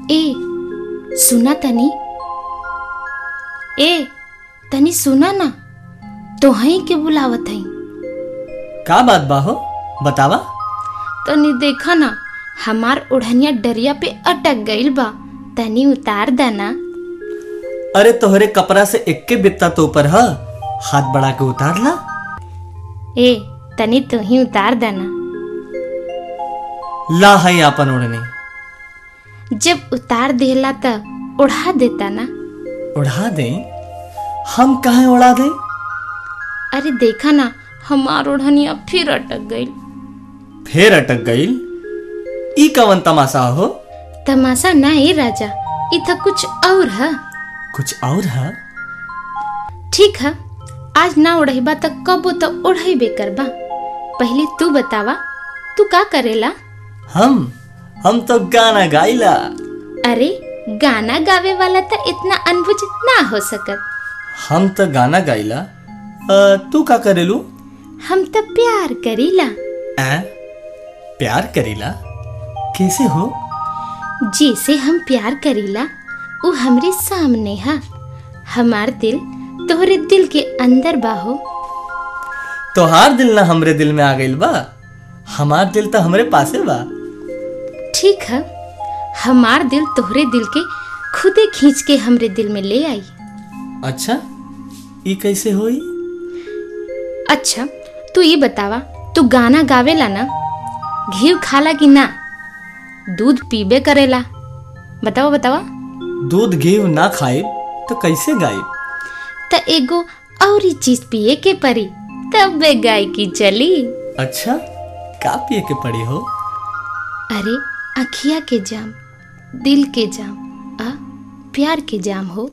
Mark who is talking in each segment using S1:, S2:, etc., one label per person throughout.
S1: ए सुना तनी, ए तनी सुना ना, तोहही के बुलावत हई।
S2: का बात बा हो, बतावा।
S1: तनी देखा ना, हमार ओढ़निया डरिया पे अटक गइल बा, तनी उतार देना।
S2: अरे तोहरे कपड़ा से एक्के बित्ता तो ऊपर है, हाथ बढ़ा के उतार ला।
S1: ए तनी तू ही उतार देना।
S2: ला है आपन ओढ़नी।
S1: जब उतार देला त उड़ा देता ना।
S2: उड़ा दे? हम काहे उड़ा दे?
S1: अरे देखा ना, हमार ओढ़निया फिर अटक गइल।
S2: फिर अटक गइल? ई कवन तमाशा हो?
S1: तमाशा ना ए राजा, ई तो कुछ और है।
S2: कुछ और है?
S1: ठीक है, आज ना उड़ेबा त कबो तो उड़ेबे करबा। पहले तू बतावा, तू का करेला?
S2: हम तो गाना गाइला।
S1: अरे गाना गावे वाला तो इतना अनबुझ ना हो सकत।
S2: हम तो गाना गाइला, तू का करेलू?
S1: हम तो प्यार करीला।
S2: प्यार करीला? कैसे हो?
S1: जैसे हम प्यार करीला वो हमरे सामने है। हमार दिल तोहरे दिल के अंदर बा हो।
S2: तोहार दिल ना हमरे दिल में आ गइल बा, हमार दिल तो हमरे पासे बा।
S1: ठीक है, हमार दिल तोहरे दिल के खुदे खींच के हमरे दिल में ले आई।
S2: अच्छा, ये कैसे होई?
S1: अच्छा तू ये बतावा, तू गाना गावेला ना? घी खाला कि ना? दूध पीबे करेला? बतावा बतावा।
S2: दूध घी ना खाए तो कैसे गाए?
S1: त एगो और चीज पिए के परी, तब वे गाय की चली।
S2: अच्छा, का पिए के पड़ी हो?
S1: अरे अखिया के जाम, दिल के जाम, प्यार के जाम हो।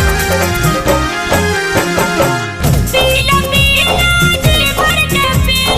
S3: पीला पीला दिल भर के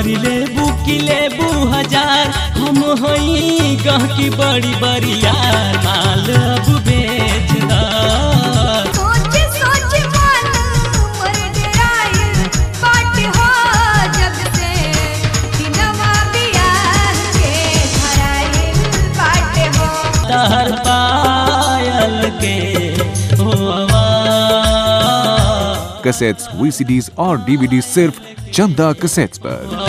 S3: भरी लेबू की लेबू हजार, हम हई गहकी बड़ी बड़ी यार, माल अब बेच दा।
S4: सोच सोच मन मर डराइल बाट हो, जब से दिनवा बियाह के धराइल बाट हो।
S3: तहर पायल के हो आवाज,
S5: कैसेट्स, VCDs और DVDs सिर्फ चंदा कैसेट्स पर।